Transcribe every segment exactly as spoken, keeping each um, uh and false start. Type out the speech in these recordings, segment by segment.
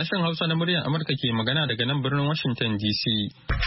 Sashen Hausa na muryar Amurka ke magana daga nan birnin Washington D C.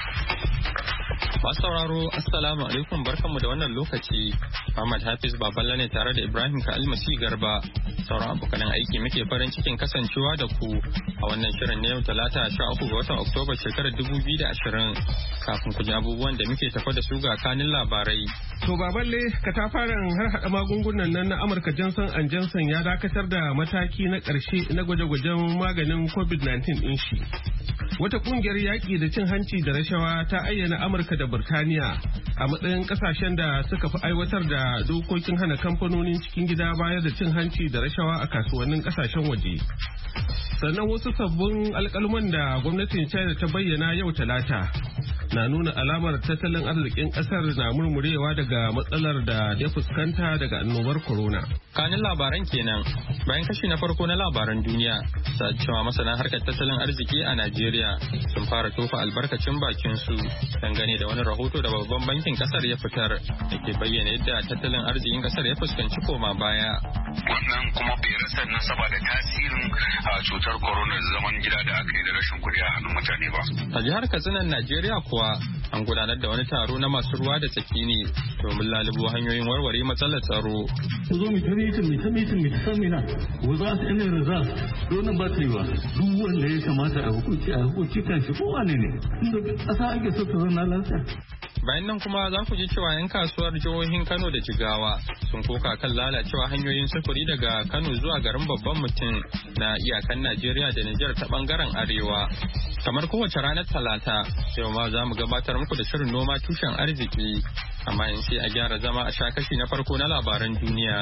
Masu sauraro, Assalamu alaikum barkanmu da wannan lokaci. Muhammad Hafiz Baballa ne tare da Ibrahim Ka'almasi Garba. Sauran abokanan aiki muke farin cikin kasancewa da ku a wannan shirin na yau Talata sha uku ga watan Oktoba shekarar dubu biyu da ashirin. Kafin ku ji abubuwan da muke tafa da su ga kanin labarai. To Baballe, katafaren har hada magungunan nan na Amurka Johnson and Johnson ya dakatar da mataki na ƙarshe na gwaje-gwajen maganin covid nineteen ɗin shi. Wata kungiyar yaƙi da cin hanci da rashawa ta ayyana Amurka da Birtaniya a matsayin ƙasashen da suka fi aiwatar da dokokin hana kamfanonin cikin gida bayar da cin hanci da rashawa a kasuwannin ƙasashen waje. Sannan wasu sabbin alƙalman da gwamnatin China ta bayyana yau Talata na nuna alamar tattalin arzikin ƙasar na murmurewa daga matsalar da ya fuskanta daga annobar corona. Kanin labaran kenan bayan kashi na farko na labaran duniya sa cewa masana harkar tattalin arziki a Najeriya sun fara tofa albarkacin bakin su dangane da wani rahoto da babban bankin kasar ya fitar da ke bayyana yadda tattalin arzikin kasar ya fuskanci koma baya. Wannan kuma bai rasa nasaba da tasirin cutar corona zaman gida da aka yi da rashin kuɗi a hannun mutane ba. A jihar Katsina Najeriya kuwa an gudanar da wani taro na masu ruwa da tsaki ne domin lalubo hanyoyin warware matsalar tsaro. Ku zo mu ta mitin mu ta mitin mu ta samina without any result donin ba ta yi ba duk wanda ya kamata a hukunci a hukunci kan shi kowane ne inda ƙasa ake so ta zauna lafiya. Bayan nan kuma za ku ji cewa 'yan kasuwar jihohin Kano da Jigawa sun koka kan lalacewa hanyoyin sufuri daga Kano zuwa garin babban mutum na iyakan Najeriya da Nijar ta bangaren arewa. Kamar kowace ranar Talata, yau ma za mu gabatar muku da shirin noma tushen arziki, amma in sai a gyara zama a sha kashi na farko na labaran duniya.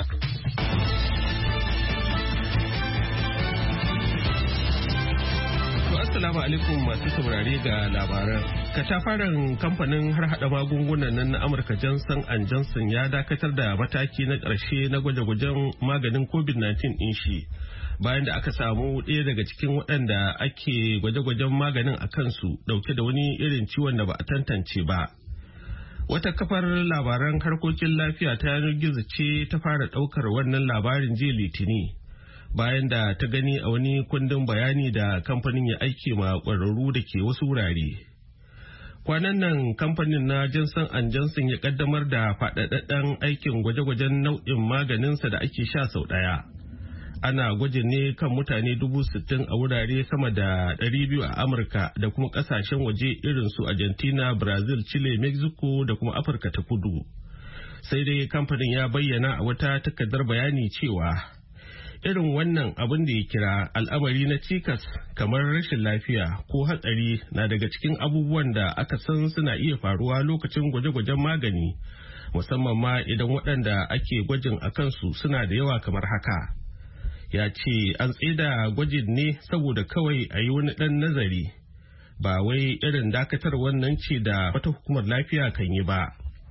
Assalamu alaikum masu saurare ga labaran. Katafaren kamfanin har hada magungunan nan na Amurka Johnson and Johnson ya dakatar da mataki na ƙarshe na gwaje-gwajen maganin covid nineteen ɗin shi bayan da aka samu ɗaya daga cikin waɗanda ake gwaje-gwajen maganin a kansu ɗauke da wani irin ciwon da ba a tantance ba. Wata kafar labaran harkokin lafiya ta yanar gizo ce ta fara ɗaukar wannan labarin jiya Litini. Bayan da ta gani a wani kundin bayani da kamfanin ya aike ma ƙwararru da ke wasu wurare. Kwanan nan kamfanin na Johnson and Johnson ya kaddamar da faɗaɗɗen aikin gwaje-gwajen nau'in maganinsa da ake sha sau ɗaya. Ana gwajin ne kan mutane dubu sittin a wurare sama da ɗari biyu a Amurka da kuma ƙasashen waje irin su Argentina, Brazil, Chile, Mexico da kuma Afirka ta Kudu. Sai dai kamfanin ya bayyana a wata takardar bayani cewa irin wannan abin da ya kira al'amari na cikas kamar rashin lafiya ko hatsari na daga cikin abubuwan da aka san suna iya faruwa lokacin gwaje-gwajen magani, musamman ma idan waɗanda ake gwajin a kansu suna da yawa kamar haka. Ya ce an tsaida gwajin ne saboda kawai a yi wani ɗan nazari, ba wai irin dakatar wannan ce da wata hukumar lafiya kan yi ba.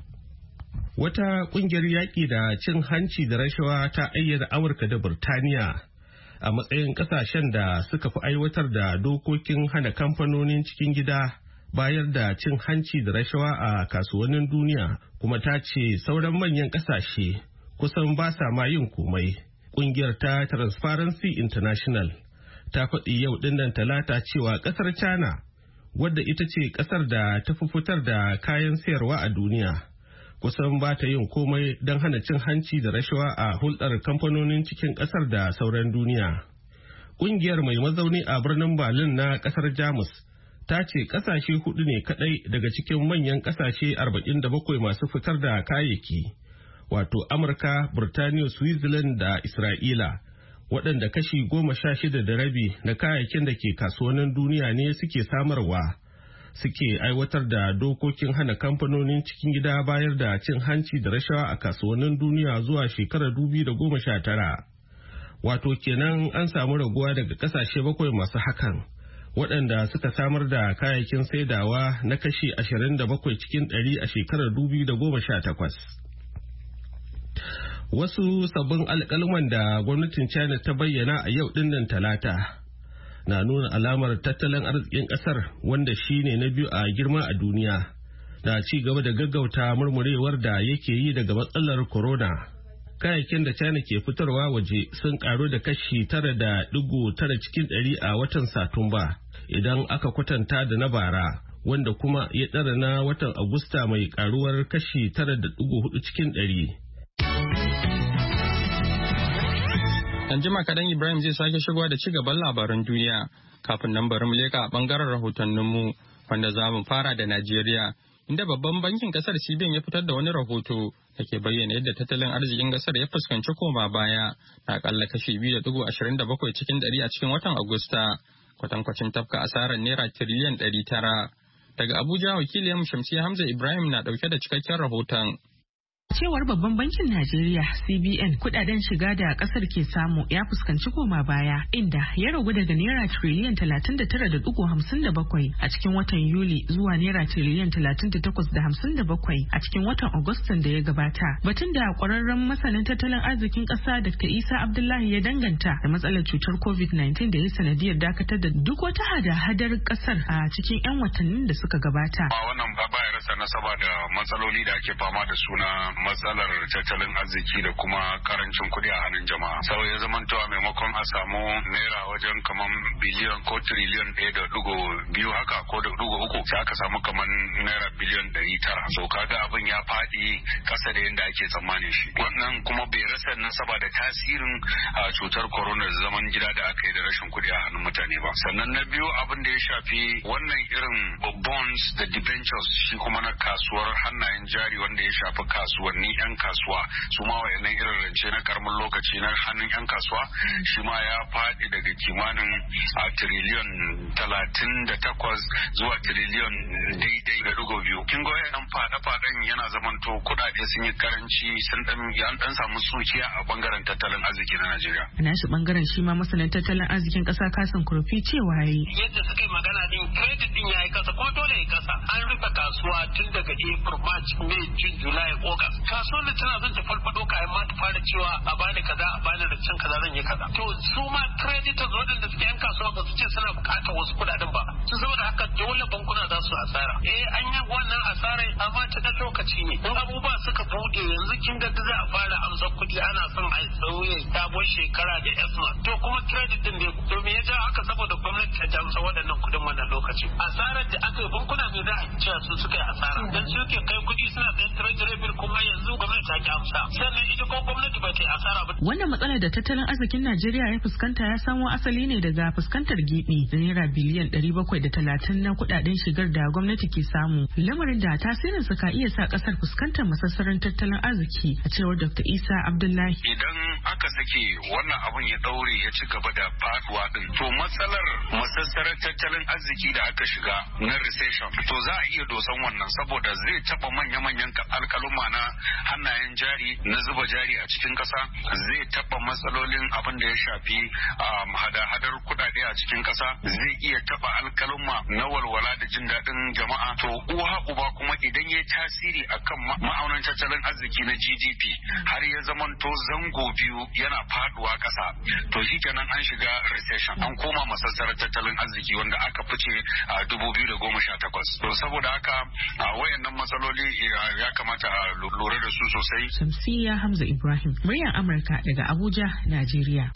Wata kungiyar yaƙi da cin hanci da rashawa ta ayyana Amurka da Birtaniya a matsayin ƙasashen da suka fi aiwatar da dokokin hana kamfanonin cikin gida bayar da cin hanci da rashawa a kasuwannin duniya, kuma ta ce sauran manyan ƙasashe kusan ba sa ma yin komai. Kungiyar ta Transparency International ta faɗi yau ɗinnan Talata cewa ƙasar China, wadda ita ce ƙasar da ta fi fitar da kayan sayarwa a duniya, kusan ba ta yin komai don hana cin hanci da rashawa a hulɗar kamfanonin cikin ƙasar da sauran duniya. Ƙungiyar mai mazauni a birnin Berlin na ƙasar Jamus ta ce ƙasashe hudu ne kaɗai daga cikin manyan ƙasashe arba'in da bakwai masu fitar da kayayyaki, wato Amurka, Burtaniya, Switzerland da Isra'ila, waɗanda kashi goma sha shida da rabi na kayayyakin da ke kasuwannin duniya ne suke samarwa. Suke aiwatar da dokokin hana kamfanonin cikin gida bayar da cin hanci da rashawa a kasuwannin duniya zuwa shekarar dubu da goma sha tara. Wato kenan an samu raguwa daga kasashe bakwai masu hakan, waɗanda suka samar da kayayyakin saidawa na kashi ashirin da bakwai cikin ɗari a shekarar dubu da goma sha takwas. Wasu sabbin alƙalman da gwamnatin China ta bayyana a yau ɗinnan Talata na nuna alamar tattalin arzikin ƙasar, wanda shi ne na biyu a girma a duniya, na ci gaba da gaggauta murmurewar da yake yi daga matsalar corona. Kayayyakin da China ke fitarwa waje sun karu da kashi tara da digo tara cikin ɗari a watan Satumba idan aka kwatanta da na bara, wanda kuma ya ɗara na watan Agusta mai karuwar kashi tara da digo hudu cikin ɗari. An jima kaɗan Ibrahim zai sake shigowa da ci gaban labaran duniya. Kafin nan bari mu leka a ɓangaren rahotanninmu, wanda za mu fara da Najeriya, inda babban bankin kasar C B N ya fitar da wani rahoto da ke bayyana yadda tattalin arzikin kasar ya fuskanci koma baya na akalla kashi biyu da digo ashirin da bakwai cikin ɗari a cikin watan Agusta, kwatankwacin tafka asarar naira tiriliyan ɗari tara. Daga Abuja, wakiliyar Shamsiyya Hamza Ibrahim na ɗauke da cikakken rahoton. Cewar babban bankin Najeriya C B N, kudaden shiga da kasar ke samu ya fuskanci koma baya, inda ya ragu daga naira triliyan talatin da tara da digo hamsin da bakwai a cikin watan Yuli zuwa naira triliyan talatin da takwas da hamsin da bakwai a cikin watan Agustan da ya gabata. Batun da kwararren masanin tattalin arzikin kasa Doctor Isa Abdullahi ya danganta da matsalar cutar COVID nineteen da ya sanadiyar dakatar da duk wata hada-hadar kasar a cikin 'yan watannin da suka gabata. Wannan ba ya rasa nasaba da matsaloli da ake fama da suna matsalar tattalin arziki da kuma karancin kuɗi a hannun jama'a. Sau ya zamanto a maimakon a samu naira wajen kaman biliyan ko triliyan ɗaya da dugo biyu haka ko da dugo uku, sai aka samu kaman naira biliyan ɗari tara. So kaga abin ya faɗi ƙasa da yadda ake tsammanin shi. Wannan kuma bai rasa nasaba da tasirin cutar corona da zaman gida da aka yi da rashin kuɗi a hannun mutane ba. Sannan na biyu abin da ya shafi wannan irin bonds da debentures, shi kuma na kasuwar hannayen jari wanda ya shafi kasuwa ni yan kasuwa su ma wayannan irin rance na karamin lokaci na hannun yan kasuwa shi ma ya faɗi daga kimanin a triliyon talatin da takwas zuwa triliyon daidai da dugo biyu. Kin ga wayannan fada-fadan yana zamanto kuɗaɗe sun yi karanci, sun dan an dan samu suciya a bangaren tattalin arziki na Najeriya. A nashi bangaren shi ma masanin tattalin arzikin ƙasa Kasim Kurfi cewa yayi yadda suka yi magana din credit din yayi kasa ko dole ya kasa. An rufe kasuwa tun daga April, March, May, June, July, August. Kasuwar da tana zan ta farfado kayan ma ta fara cewa a bani kaza a bani rancen kaza zan yi kaza. To su ma creditors waɗanda suke yan kasuwa ba su ce suna buƙatar wasu kuɗaɗen ba. Su saboda haka dole bankuna za su asara. Eh an yi wannan asarai amma ta ɗan lokaci ne. In abubuwa suka buɗe yanzu kin ga za a fara amsa kuɗi ana son a sauye sabon shekara da esma. To kuma credit din ne domin ya ja haka saboda gwamnati ta amsa waɗannan kuɗin wannan lokaci. Asarar da aka yi bankuna ne za a cewa su suka yi asara. Dan su ke kai kuɗi suna sayan treasury bill kuma yanzu gwamnati ta ki amsa. Sannan ita ko gwamnati ba ta yi asara ba. Wannan matsalar da tattalin arzikin Najeriya ya fuskanta ya samo asali ne daga fuskantar gibi da naira biliyan ɗari bakwai da talatin na kuɗaɗen shigar da gwamnati ke samu. Lamarin da tasirinsa ka iya sa ƙasar fuskantar masassarin tattalin arziki, a cewar Doctor Isa Abdullahi. Idan aka sake wannan abun ya daure ya ci gaba da faduwa din, to matsalar masassarar tattalin arziki da aka shiga na recession, to za a iya dosan wannan saboda zai taba manya-manyan alkaluma na hannayen jari na zuba jari a cikin kasa, zai taba matsalolin abin da ya shafi hada-hadar kudade a cikin kasa, zai iya taba alkaluma na walwala da jin daɗin jama'a. To uwa uba kuma idan ya tasiri akan ma'aunin tattalin arziki na G D P har ya zamanto zango biyu yana faduwa kasa, to shi kenan an shiga recession, an koma masassarar tattalin arziki wanda aka fice a dubu biyu da goma sha takwas. To saboda haka wayannan matsaloli ya kamata a lura da su sosai. Shamsiyya Hamza Ibrahim, muryar Amurka daga Abuja, Najeriya.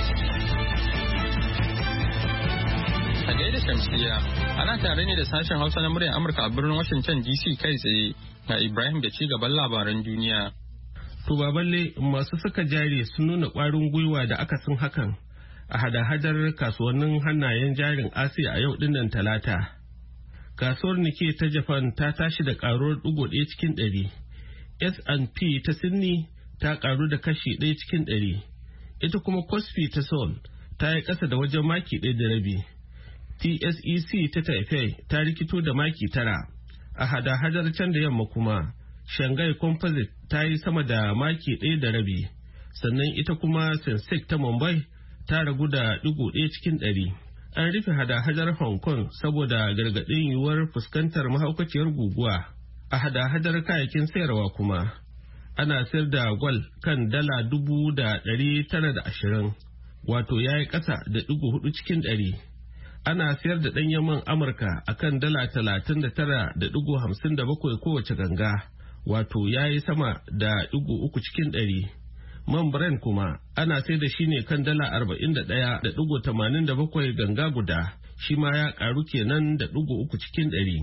A gaida Shamsiyya, ana tare ne da sashen Hausa na muryar Amurka a birnin Washington D C kai tsaye na Ibrahim da ci gaban labaran duniya. To baballe, masu saka jari sun nuna ƙwarin gwiwa da akasin hakan a hada-hadar kasuwannin hannayen jarin Asiya a yau dinnan Talata. Kasuwar Nikkei ta Japan ta tashi da ƙaruwar ɗigo ɗaya cikin ɗari. S and P ta Sydney ta ƙaru da kashi ɗaya cikin ɗari. Ita kuma Kospi ta Seoul ta yi ƙasa da wajen maki ɗaya da rabi. T S E C ta Taipei ta rikito da maki tara. A hada-hadar can da yamma kuma, Shanghai Composite ta yi sama da maki ɗaya da rabi. Sannan ita kuma Sensex ta Mumbai ta ragu da ɗigo ɗaya cikin ɗari. An rufe hada-hadar Hong Kong saboda gargaɗin yiwuwar fuskantar mahaukaciyar guguwa. A hada-hadar kayakin sayarwa kuma, ana sayar da gwal kan dala dubu da ɗari tara da ashirin, wato ya yi ƙasa da ɗigo hudu cikin ɗari. Ana sayar da ɗanyen man Amurka a kan dala talatin da tara da ɗigo hamsin da bakwai kowace ganga, wato ya yi sama da ɗigo uku cikin ɗari. Man Brent kuma ana sai da shi ne kan dala arba'in da ɗaya da ɗigo tamanin da bakwai ganga guda, shi ma ya ƙaru kenan da ɗigo uku cikin ɗari.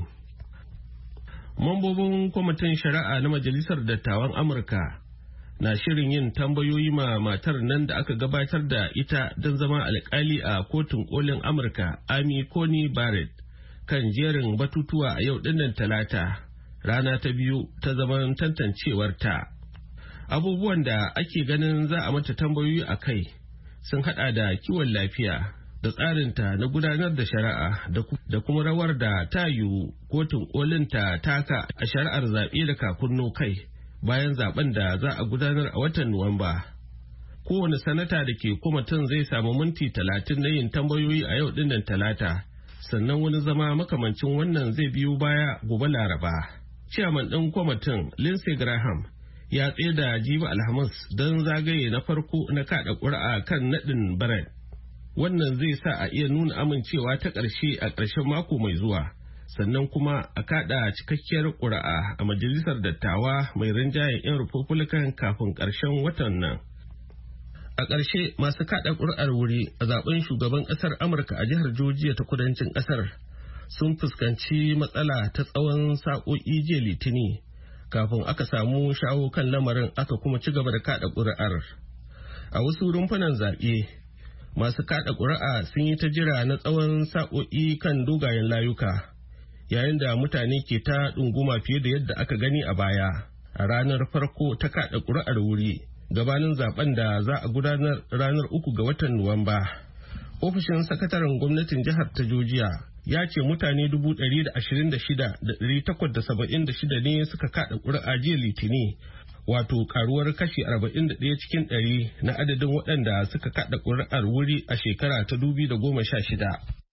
Mambobin kwamitin shari'a na Majalisar Dattawan Amurka na shirin yin tambayoyi ma matar nan da aka gabatar da ita don zama alƙali a kotun kolin Amurka, Amy Coney Barrett, kan jerin batutuwa a yau dinnan Talata, rana ta biyu ta zaman tantancewarta. Abubuwan da ake ganin za a mata tambayoyi a kai sun hada da kiwon lafiya da tsarinta na gudanar da shari'a da kuma rawar da ta yiwu kotun kolin ta taka a shari'ar zaɓe da kakunno kai bayan zaben da za a gudanar a watan Nuwamba. Kowane sanata da ke kwamitin zai samu minti talatin na yin tambayoyi a yau dinnan Talata, sannan wani zama makamancin wannan zai biyo baya gobe Laraba. Ciyaman ɗin kwamitin Lindsey Graham ya tsaye da jibi Alhamis don zagaye na farko na kada ƙuri'a kan naɗin Barrett. Wannan zai sa a iya nuna amincewa ta ƙarshe a ƙarshen mako mai zuwa, sannan kuma a kada cikakkiyar ƙuri'a a majalisar dattawa mai rinjayen 'yan Republican kafin ƙarshen watan nan. A ƙarshe, masu kada ƙuri'ar wuri a zaben shugaban ƙasar Amurka a jihar Georgia ta kudancin ƙasar sun fuskanci matsala ta tsawon sa'o'i jiya Litini. Kafin aka samu shawo kan lamarin aka kuma ci gaba da kada ƙuri'ar. A wasu rumfunan zaɓe, masu kada ƙuri'a sun yi ta jira na tsawon sa'o'i kan dogayen layuka, yayin da mutane ke ta ɗunguma fiye da yadda aka gani a baya a ranar farko ta kada ƙuri'ar wuri gabanin zaben da za a gudanar ranar uku ga watan Nuwamba. Ofishin sakataren gwamnatin jihar ta Georgia ya ce mutane dubu ɗari da ashirin da shida da ɗari takwas da saba'in da shida ne suka kaɗa ƙuri'a jiya Litini, wato karuwar kashi arba'in da ɗaya cikin ɗari na adadin waɗanda suka kaɗa ƙuri'ar wuri a shekara ta dubi da goma sha shida.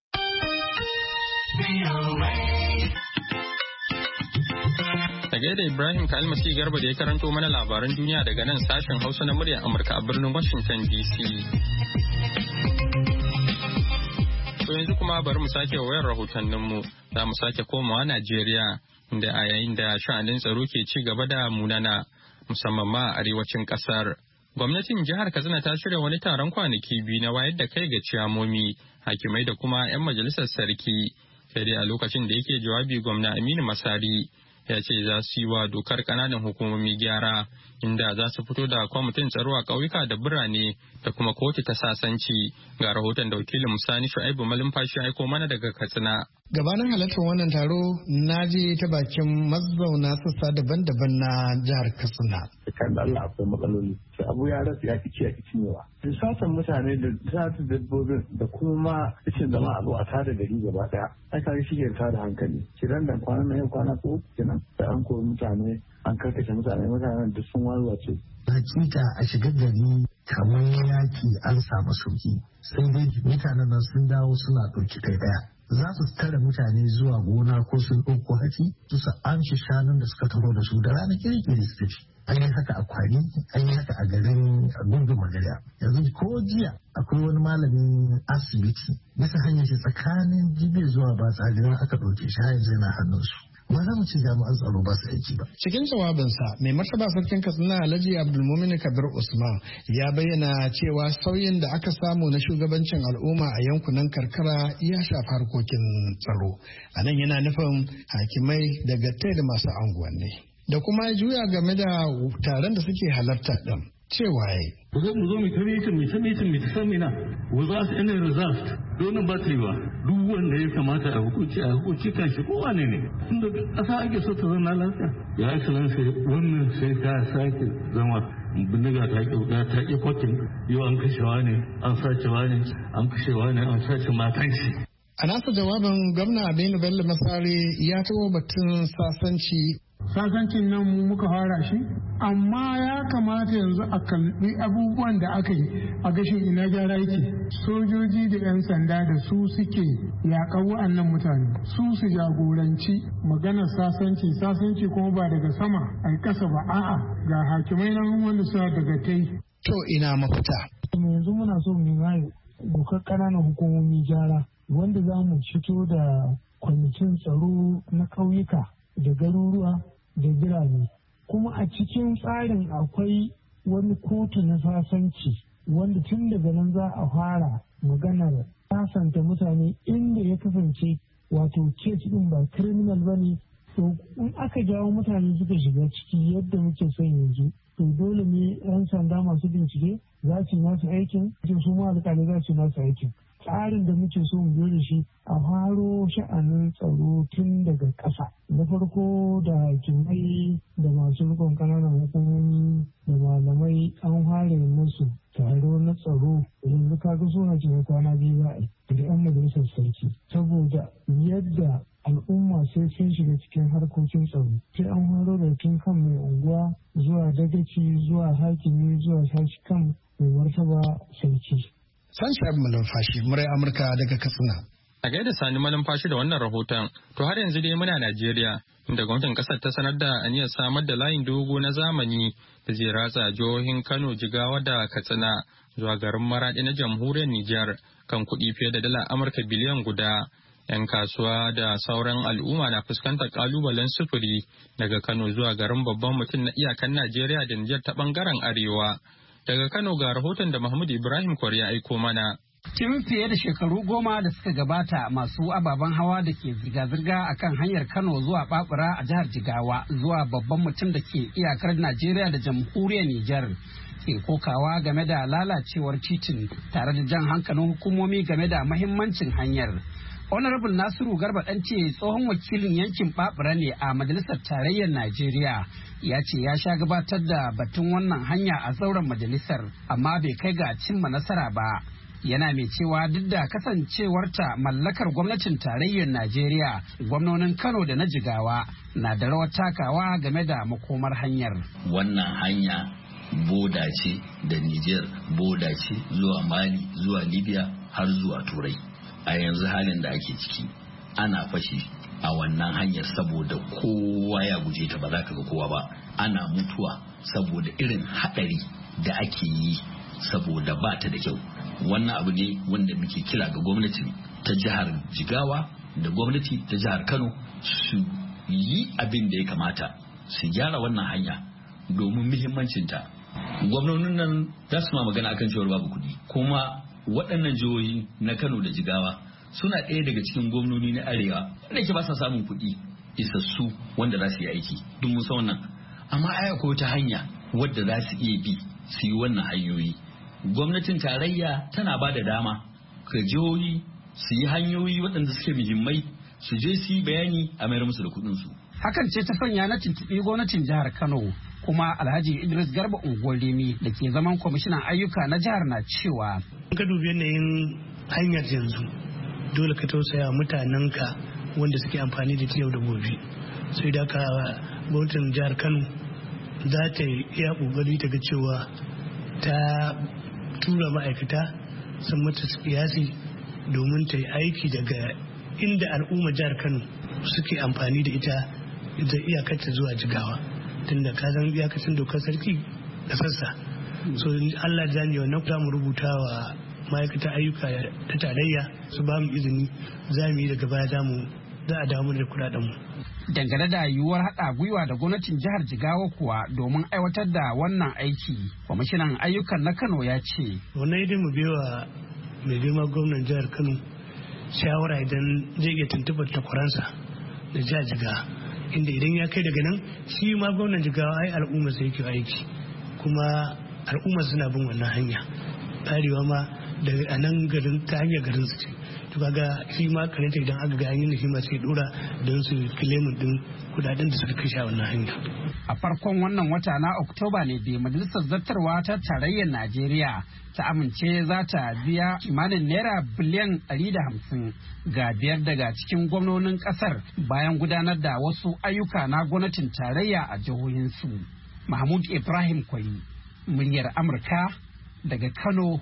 Ta gaida Ibrahim Kalmasi Garba da ya karanto mana labaran duniya daga nan sashen Hausa na muryar Amurka a birnin Washington D C. To yanzu kuma bari mu sake wayar rahotanninmu, za mu sake komawa Najeriya, inda a yayin da sha'anin tsaro ke ci gaba da munana, musamman ma a arewacin kasar. Gwamnatin jihar Katsina ta shirya wani taron kwanaki biyu na wayar da kai ga ciyamomi, hakimai da kuma 'yan majalisar sarki. Sai dai a lokacin da yake jawabi, gwamna Aminu Masari ya ce za su yi wa dokar ƙananan hukumomi gyara, inda za su fito da kwamitin tsaro a ƙauyuka da birane da kuma kotu ta sasanci. Ga rahoton da wakilin Musani Shu'aibu Malumfashi aiko mana daga Katsina. Gabanin halartar wannan taro na je ta bakin mazauna sassa daban-daban na jihar Katsina. Kan Allah akwai matsaloli. Sai abu ya rasu ya kici ya kici newa. Satan mutane da satan dabbobin da kuma cikin zama a zo a tada gari gaba daya. Ai kare shi ke tada hankali. Kiran da kwana na yau kwana ko kenan da an koyi mutane an karkace mutane mutanen da sun warwace. Hakika a shiga gari kamar yaki an samu sauki. Sai dai mutanen nan sun dawo suna ɗauki kai daya. Za su tare mutane zuwa gona ko sun ɗauko hatsi su su amshi shanun da suka taho da su da rana kirkiri su tafi. An yi haka a Kwari, an yi haka a garin Gungun Magariya. Yanzu ko jiya akwai wani malamin asibiti bisa hanyar shi tsakanin Jibi zuwa Batsari aka ɗauke shi har yanzu yana hannunsu. Ba za mu ci jami'an tsaro ba su aiki ba. Cikin jawabinsa, mai martaba sarkin Katsina Alhaji Abdulmumin Kabir Usman ya bayyana cewa sauyin da aka samu na shugabancin al'umma a yankunan karkara ya shafi harkokin tsaro. A nan yana nufin hakimai da gattai da masu anguwanni. Da kuma juya game da taron da suke halarta ɗin. Cewa ya yi. Ku zo mu zo mu ta mitin mu ta mitin mu ta samina. Without any result. Donin ba ta yi ba. Duk wanda ya kamata a hukunci a hukunci kan shi kowa ne ne. Tunda ƙasa ake so ta zauna lafiya. Ya excellency wannan sai ka sake zama bindiga ta ƙi wuta ta ƙi kwakin. Yau an kashewa ne an sacewa ne an kashewa ne an sace matan shi. A nasa jawabin gwamna Aminu Bello Masari ya taɓa batun sasanci. Sasancin nan mu muka fara shi, amma ya kamata yanzu a kalli abubuwan da aka yi a gashin ina gyara yake. Sojoji da 'yan sanda da su suke yaƙar wa'annan mutane, su su jagoranci maganar sasanci, sasanci kuma ba daga sama a ƙasa ba, a'a ga hakimai nan wanda suna daga tai. To ina mafita. Yanzu muna so mu yi dokar ƙananan hukumomi gyara wanda za mu fito da kwamitin tsaro na ƙauyuka da garuruwa da birane, kuma a cikin tsarin akwai wani kotu na sasanci wanda tun daga nan za a fara maganar sasanta mutane inda ya kasance wato kes din ba criminal ba ne. To in aka jawo mutane suka shiga ciki yadda muke son yanzu, to dole ne 'yan sanda masu bincike za su nasu aikin, su ma alƙali za su nasu aikin. Tsarin da muke so mu biyo da shi a faro sha'anin tsaro tun daga ƙasa. Na farko da hakimai da masu rikon ƙananan hukumomi da malamai an fara musu taro na tsaro. Yanzu ka ga suna cikin kwana biyu za a yi da 'yan majalisar sarki. Saboda yadda al'umma sai sun shiga cikin harkokin tsaro. Sai an faro da tun kan mai unguwa zuwa dagaci zuwa hakimi zuwa sashi kan mai martaba sarki. Sunshine Malumfashi, murai Amurka daga Katsina. A gaida Sani Malumfashi da wannan rahoton, to har yanzu dai muna Najeriya, inda gwamnatin kasar ta sanar da aniyar samar da layin dogo na zamani da zai ratsa jihohin Kano, Jigawa da Katsina zuwa garin Maradi na jamhuriyar Nijar kan kuɗi fiye da dala Amurka biliyan guda. 'Yan kasuwa da sauran al'umma na fuskantar kalubalen sufuri daga Kano zuwa garin babban mutum na iyakan Najeriya da Nijar ta bangaren arewa. Daga Kano ga rahoton da Mahmud Ibrahim Kwari ya aiko mana. Tun fiye da shekaru goma da suka gabata masu ababen hawa da ke zirga-zirga a kan hanyar Kano zuwa Babura a jihar Jigawa zuwa babban mutum da ke iyakar Najeriya da jamhuriyar Nijar ke kokawa game da lalacewar titin tare da jan hankalin hukumomi game da mahimmancin hanyar. Honorable Nasiru Garba Ɗance tsohon wakilin yankin Babura ne a Majalisar Tarayyar Najeriya ya ce ya sha gabatar da batun wannan hanya a zauren majalisar amma bai kai ga cimma nasara ba. Yana mai cewa duk da kasancewarta mallakar gwamnatin tarayyar Najeriya, gwamnonin Kano da na Jigawa na da rawar takawa game da makomar hanyar. Wannan hanya boda ce da Niger, boda ce zuwa Mali, zuwa Libya har zuwa Turai. A yanzu halin da ake ciki ana fashi a wannan hanyar saboda kowa ya guje ta, ba za ka ga kowa ba. Ana mutuwa saboda irin haɗari da ake yi saboda ba ta da kyau. Wannan abu ne wanda muke kira ga gwamnati ta jihar Jigawa da gwamnati ta jihar Kano su yi abin da ya kamata su gyara wannan hanya domin muhimmancinta. Gwamnonin nan za su ma magana akan cewar babu kuɗi, kuma waɗannan jihohi na Kano da Jigawa suna ɗaya daga cikin gwamnoni na arewa wanda ke ba sa samun kuɗi isassu wanda za su yi aiki duk mun san wannan. Amma ai akwai wata hanya wadda za su iya bi su yi wannan hanyoyi. Gwamnatin tarayya tana ba da dama ga jihohi su yi hanyoyi waɗanda suke muhimmai su je su yi bayani a mayar musu da kuɗinsu. Hakan ce ta sanya na tuntuɓi gwamnatin jihar Kano, kuma Alhaji Idris Garba Ungolemi da ke zaman kwamishinan ayyuka na jihar na cewa. Ka dubi yanayin hanyar yanzu dole ka tausaya mutanenka wanda suke amfani da ta yau da gobe. Sai da ka gwamnatin jihar Kano za ta iya kokari ta ga cewa ta tura ma'aikata sun mata kiyasi domin ta yi aiki daga inda al'umma jihar Kano suke amfani da ita da iyakarta zuwa Jigawa, tunda ka san iyakacin dokar sarki da sassa. So Allah da ne wannan za mu rubuta wa ma'aikatan ayyuka ta tarayya su ba mu izini za mu yi daga baya za mu za a damu da kudaden mu. Dangane da yiwuwar haɗa gwiwa da gwamnatin jihar Jigawa kuwa domin aiwatar da wannan aiki, kwamishinan ayyukan na Kano ya ce. Wannan idan mu biyo mai girma gwamnan jihar Kano shawara idan zai iya tuntuɓar takwaransa da jihar Jigawa, inda idan ya kai daga nan shi ma gwamnan Jigawa ai al'umma sai yake aiki, kuma al'umma suna bin wannan hanya arewa ma da a nan garin ta hanyar garin su ce. To kaga shi ma karanta idan aka ga hanyar shi ma sai dora don su kilemin din kudaden da suka kashe a wannan hanya. A farkon wannan wata na Oktoba ne da majalisar zartarwa ta tarayyar Najeriya ta amince za ta biya kimanin naira biliyan ɗari da hamsin ga biyar daga cikin gwamnonin ƙasar bayan gudanar da wasu ayyuka na gwamnatin tarayya a jihohinsu. Mahmud Ibrahim Kwari, muryar Amurka daga Kano,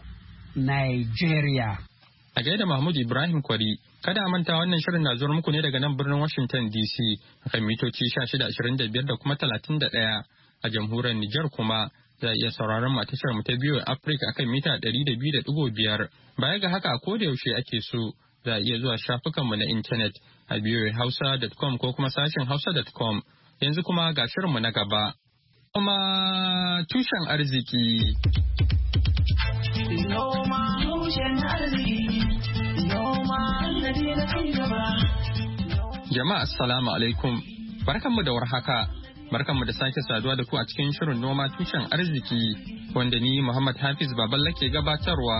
Nigeria. A gaida Mahmud Ibrahim Kwari, kada a manta wannan shirin na zuwa muku ne daga nan birnin Washington D C kan mitoci shida ashirin da biyar da kuma talatin da ɗaya. A jamhuriyar Nijar kuma za a iya sauraron mu tashar mu ta biyu Africa akan mita ɗari da biyu da ɗigo biyar. Baya ga haka a koda yaushe ake so za a iya zuwa shafukan mu na intanet a biyu hausa dot com ko kuma sashen hausa dot com. Yanzu kuma ga shirin mu na gaba. Noma tushen arziki. Noma tushen arziki. Noma sannadi na cigaba. Jama'a assalamu alaikum. Barkanmu da warhaka. Barkanmu da sake saduwa da ku a cikin shirin noma tushen arziki wanda ni Muhammad Hafiz Baballa ke gabatarwa.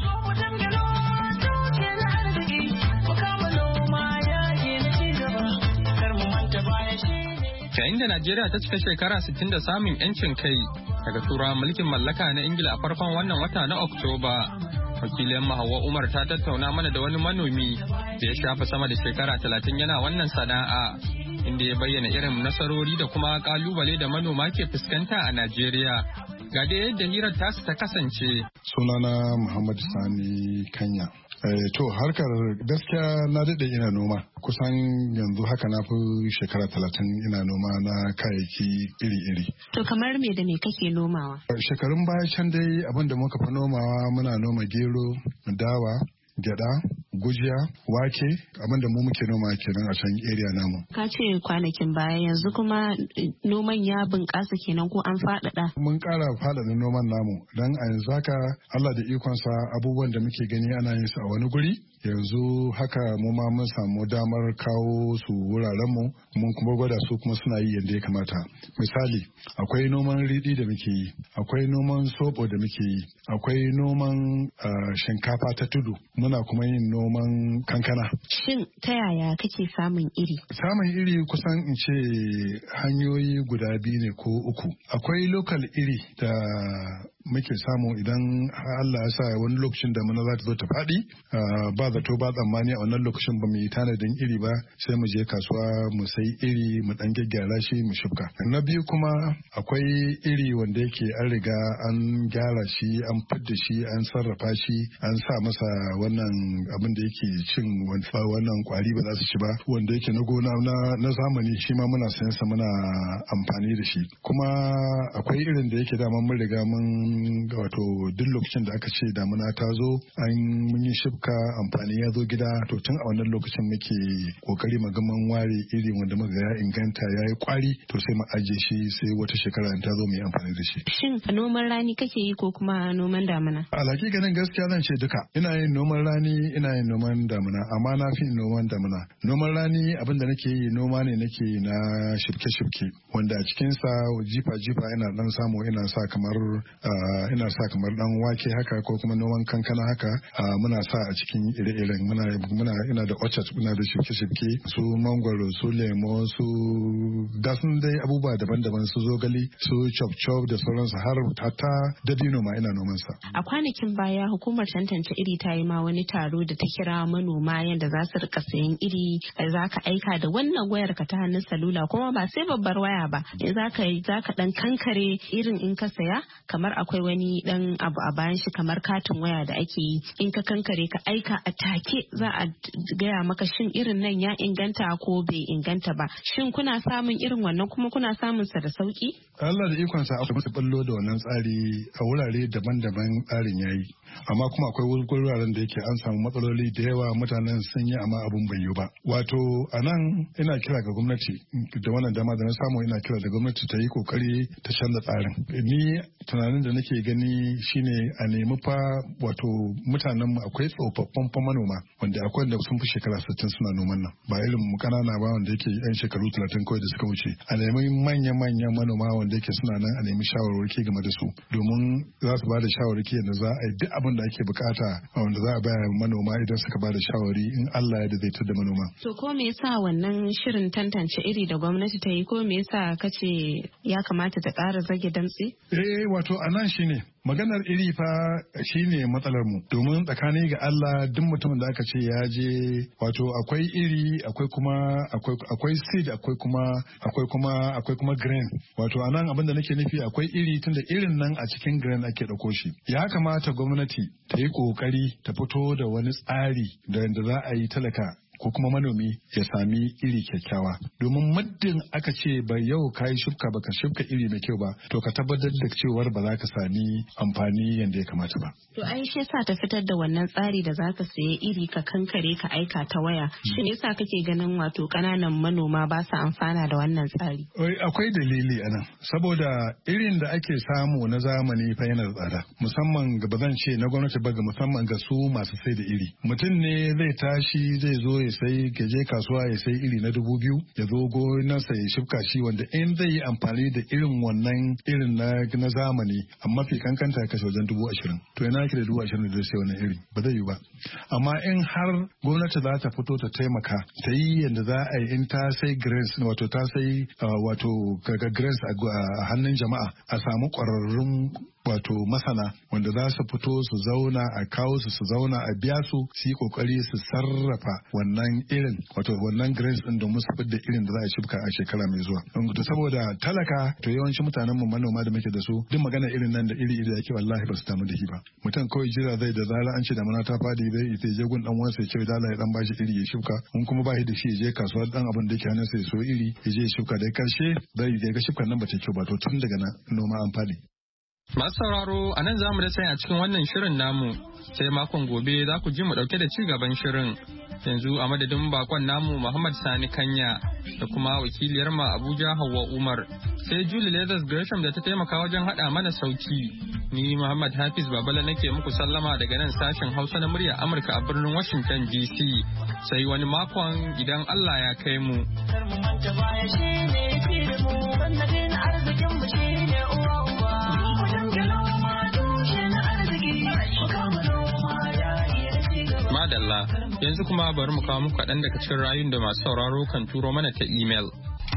Yayin da Najeriya ta cika shekara sittin da samun 'yancin kai daga turawan mulkin mallaka na Ingila a farkon wannan wata na Oktoba. Wakilin Hauwa Umar ta tattauna mana da wani manomi da ya shafa sama da shekara talatin yana wannan sana'a, inda ya bayyana irin nasarori da kuma kalubale da manoma ke fuskanta a Najeriya. Ga da yadda hirar tasu ta kasance. Sunana Muhammad Sani Kanya. Eh, to harkar gaskiya na daɗe ina noma kusan yanzu haka na fi shekara talatin ina noma na kayayyaki iri-iri. To kamar me da me kake nomawa? Shekarun baya can dai abin da muka fi nomawa muna noma gero, dawa, gyada, gujiya, wake, abin da mu muke noma kenan a can area namu. Ka ce kwanakin baya yanzu kuma noman ya bunƙasa kenan ko an faɗaɗa? Mun ƙara faɗaɗa noman namu don a yanzu haka Allah da ikonsa abubuwan da muke gani ana yin su a wani guri yanzu haka mu ma mun samu damar kawo su wurarenmu mun kuma gwada su kuma suna yi yadda ya kamata. Misali akwai noman riɗi da muke yi, akwai noman soɓo da muke yi, akwai noman uh, shinkafa ta tudu, muna kuma yin noman kankana. Shin ta yaya kake samun iri? Samun iri kusan in ce hanyoyi guda biyu ne ko uku. Akwai lokal iri da muke samu idan Allah ya sa wani lokacin da mana za ta zo ta faɗi ba zato ba tsammani a wannan lokacin ba mu yi tanadin iri ba sai mu je kasuwa mu sai iri mu dan gyaggyara shi mu shifka. Na biyu kuma akwai iri wanda yake an riga an gyara shi an fidda shi an sarrafa shi an sa masa wannan abin da yake cin wannan kwari ba za su ci ba wanda yake na gona na zamani shi ma muna sayan sa muna amfani da shi. Kuma akwai irin da yake dama mun riga mun wato duk lokacin da aka ce damuna ta zo an mun yi shifka amfani ya zo gida to tun a wannan lokacin muke kokari magaman ware iri wanda muka ya inganta ya yi kwari to sai mu ajiye shi sai wata shekara ta zo mu yi amfani da shi. Shin noman rani kake yi ko kuma noman damuna? Alhaki ganin gaskiya zan ce duka ina yin noman rani ina yin noman damuna amma na fi noman damuna. Noman rani abin da nake yi noma ne nake yi na shifke-shifke wanda a cikinsa jifa-jifa ina dan samu ina sa kamar ina sa kamar dan wake haka ko kuma noman kankana haka muna sa a cikin ire-iren muna muna ina da orchard muna da shirke-shirke su mangwaro su lemo su gasun dai abubuwa daban-daban su zogali su chop-chop da sauransu har hatta dabino ma ina noman sa. A kwanakin baya hukumar tantance iri ta yi ma wani taro da ta kira manoma yadda za su rika sayan iri za ka aika da wannan wayar ka ta hannun salula kuma ba sai babbar waya ba za ka za ka dan kankare irin in ka saya kamar akwai wani dan abu a bayan shi kamar katin waya da ake yi in ka kankare ka aika a take za a gaya maka shin irin nan ya inganta ko bai inganta ba. Shin kuna samun irin wannan kuma kuna samun sa da sauki? Allah da ikon sa aka ballo da wannan tsari a wurare daban-daban tsarin yayi amma kuma akwai wuraren da yake an samu matsaloli da yawa mutanen sun yi amma abun bai yi ba. Wato a nan ina kira ga gwamnati da wannan dama da na samu ina kira da gwamnati ta yi kokari ta canza tsarin. Ni tunanin da nake gani shine a nemi fa wato mutanen mu akwai tsofaffin fa manoma wanda akwai da sun fi shekara sittin suna noman nan ba irin mu kanana ba wanda yake yan shekaru talatin kawai da suka wuce a nemi manya-manyan manoma wanda yake suna nan a nemi shawarwari game da su domin za su ba da shawarwari yadda za a yi duk abin da ake bukata wanda za a bayar manoma idan suka ba da shawari in Allah ya daidaita da manoma. To ko me yasa wannan shirin tantance iri da gwamnati ta yi ko me yasa kace ya kamata ta ƙara zage damtse? Eh wato anan shine maganar iri fa shine matsalar mu domin tsakani ga Allah duk mutumin da aka ce ya je wato akwai iri akwai kuma akwai akwai seed akwai kuma akwai kuma akwai kuma grain wato anan abin da nake nufi akwai iri tunda irin nan a cikin grain ake dauko shi ya kamata gwamnati ta yi kokari ta fito da wani tsari da yadda za a yi talaka ko kuma manomi ya sami iri kyakkyawa. Domin muddin aka ce ba yau ka yi shifka ba ka shifka iri mai kyau ba to ka tabbatar da cewar ba za ka sami amfani yadda ya kamata ba. To ai shi yasa ta fitar da wannan tsari da za ka sayi iri ka kankare ka aika ta waya. Shin yasa kake ganin wato ƙananan manoma ba su amfana da wannan tsari? Akwai dalili a nan saboda irin da ake samu na zamani fa yana tsada musamman ga ba zan ce na gwamnati ba ga musamman ga su masu sai da iri. Mutum ne zai tashi zai zo ya sai ya je kasuwa ya sai iri na dubu biyu ya zo gonarsa ya shifka shi wanda in zai yi amfani da irin wannan irin na, na zamani amma fi kankanta ya kashe wajen dubu ashirin to yana yake da dubu ashirin da zai sai wannan iri ba zai yi ba. Amma in har gwamnati za ta fito ta taimaka ta yi yadda za a yi in ta sai grains wato ta sai uh, wato ga grains a hannun jama'a a samu ƙwararrun wato masana wanda za su fito su zauna a kawo su su zauna a biya su su yi kokari su sarrafa wannan irin wato wannan grains din domin su fitar da irin da za a shibka a shekara mai zuwa. To saboda talaka to yawancin mutanen mu manoma da muke da su duk magana irin nan da iri iri da yake wallahi ba su damu da shi ba. Mutum kawai jira zai da zara an ce da mana ta fadi zai ita je gun dan wansa ya ce dala ya dan bashi iri ya shibka in kuma ba shi da shi ya je kasuwar dan abin da yake hannun sa ya so iri ya je ya shibka da karshe zai ga shibkan nan ba ta kyau ba to tun daga noma an fadi. Masu sauraro a nan za mu da sai a cikin wannan shirin namu sai makon gobe za ku ji mu dauke da ci gaban shirin. Yanzu a madadin bakon namu Muhammad Sani Kanya da kuma wakiliyar ma Abuja Hauwa Umar sai Julie Leathers Gresham da ta taimaka wajen hada mana sauti. Ni Muhammad Hafiz Babala nake muku sallama daga nan sashen Hausa na murya Amurka a birnin Washington D C. Sai wani makon idan Allah ya kai mu. Madalla yanzu kuma bari mu kawo muku kaɗan daga cikin rayun da masu sauraro kan turo mana ta imel.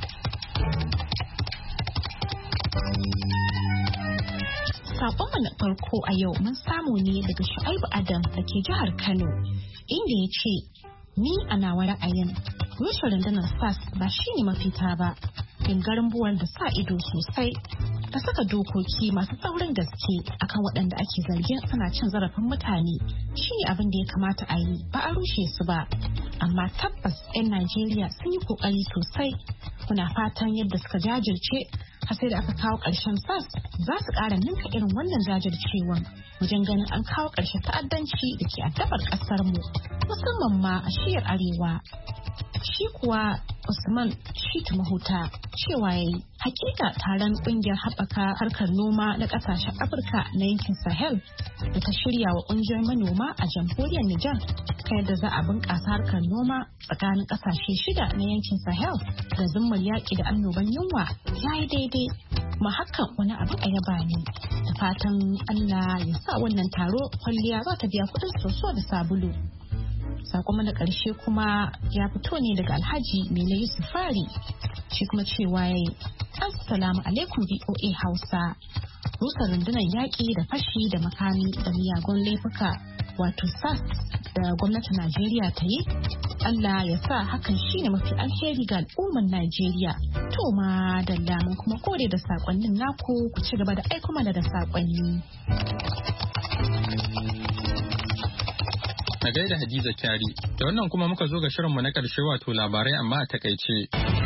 Saƙonmu na farko a yau mun samu ne daga Shu'aibu Adam da ke jihar Kano inda ya ce ni a nawa ra'ayin rushe rundunar S A S ba shi ne mafita ba. Garin buwar da sa ido sosai ta saka dokoki masu tsaurin gaske akan waɗanda ake zargin suna cin zarafin mutane shi ne abin da ya kamata a yi ba a rushe su ba. Amma tabbas 'yan Najeriya sun yi kokari sosai kuna fatan yadda suka jajirce har sai da aka kawo ƙarshen S A S za su ƙara ninka irin wannan jajircewan wajen ganin an kawo ƙarshen ta'addanci da ke addabar ƙasar mu musamman ma a shiyar arewa. Shi kuwa Usman Shitu Mahuta cewa ya yi hakika taron kungiyar haɓaka harkar noma na ƙasashen Afirka na yankin Sahel da ta shirya wa ƙungiyar manoma a jamhuriyar Nijar ta yadda za a bunƙasa harkar noma tsakanin ƙasashe shida na yankin Sahel da zummar yaƙi da annoban yunwa ya yi daidai kuma hakan wani abu a yaba ne da fatan Allah ya sa wannan taro kwalliya za ta biya kuɗin soso da sabulu. Sakon na ƙarshe kuma ya fito ne daga Alhaji Mele Yusuf Fari shi kuma cewa ya yi Assalamu alaikum V O A Hausa. Rusa rundunar yaƙi da fashi da makami da miyagun laifuka wato S A S da gwamnatin Najeriya ta yi Allah ya sa hakan shine mafi alheri ga al'ummar Najeriya. To ma da lamun kuma kore da sakonnin naku ku ci gaba da aiko mana da sakonni. Na gaida Hadiza Kyari, da wannan kuma muka zo ga shirinmu na ƙarshe wato labarai amma a takaice.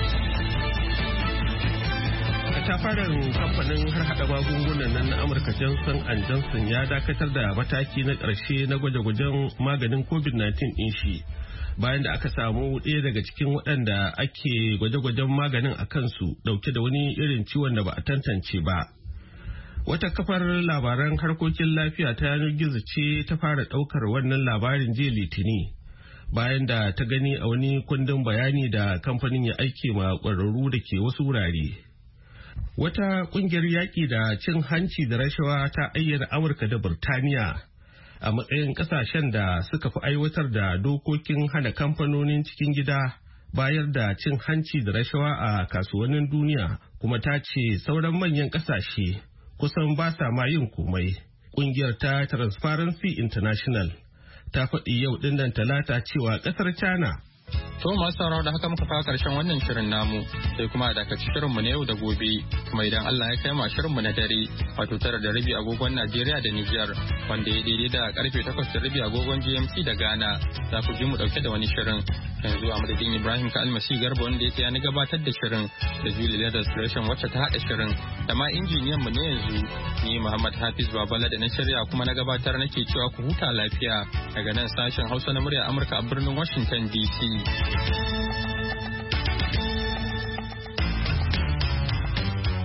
Katafaren kamfanin har hada magungunan nan na Amurka Johnson and Johnson ya dakatar da mataki na ƙarshe na gwaje-gwajen maganin covid nineteen ɗin shi bayan da aka samu ɗaya daga cikin waɗanda ake gwaje-gwajen maganin a kansu ɗauke da wani irin ciwon da ba a tantance ba. Wata kafar labaran harkokin lafiya ta yanar gizo ce ta fara ɗaukar wannan labarin jiya Litini bayan da ta gani a wani kundin bayani da kamfanin ya aike ma ƙwararru da ke wasu wurare. Wata ƙungiyar yaƙi da cin hanci da rashawa ta ayyana Amurka da Burtaniya a matsayin ƙasashen da suka fi aiwatar da dokokin hana kamfanonin cikin gida bayar da cin hanci da rashawa a kasuwannin duniya, kuma ta ce sauran manyan ƙasashe kusan ba sa ma yin komai. Kungiyar ta Transparency International ta faɗi yau dinnan talata cewa ƙasar China. To masu sauraro da haka muka fara karshen wannan shirin namu sai kuma a dakaci shirinmu na yau da gobe kuma idan Allah ya kai mu shirin mu na dare wato tara da rabi agogon Najeriya da Nijar wanda ya daidai da karfe takwas da rabi agogon G M T da Ghana za ku ji mu dauke da wani shirin yanzu a madadin Ibrahim ka almasi garba wanda yake ya gabatar da shirin da Julie Leathers Creation wacce ta hada shirin da ma injiniyan mu ne yanzu ni Muhammad Hafiz Babala da na shirya kuma na gabatar nake cewa ku huta lafiya daga nan sashen Hausa na murya Amurka a birnin Washington D C.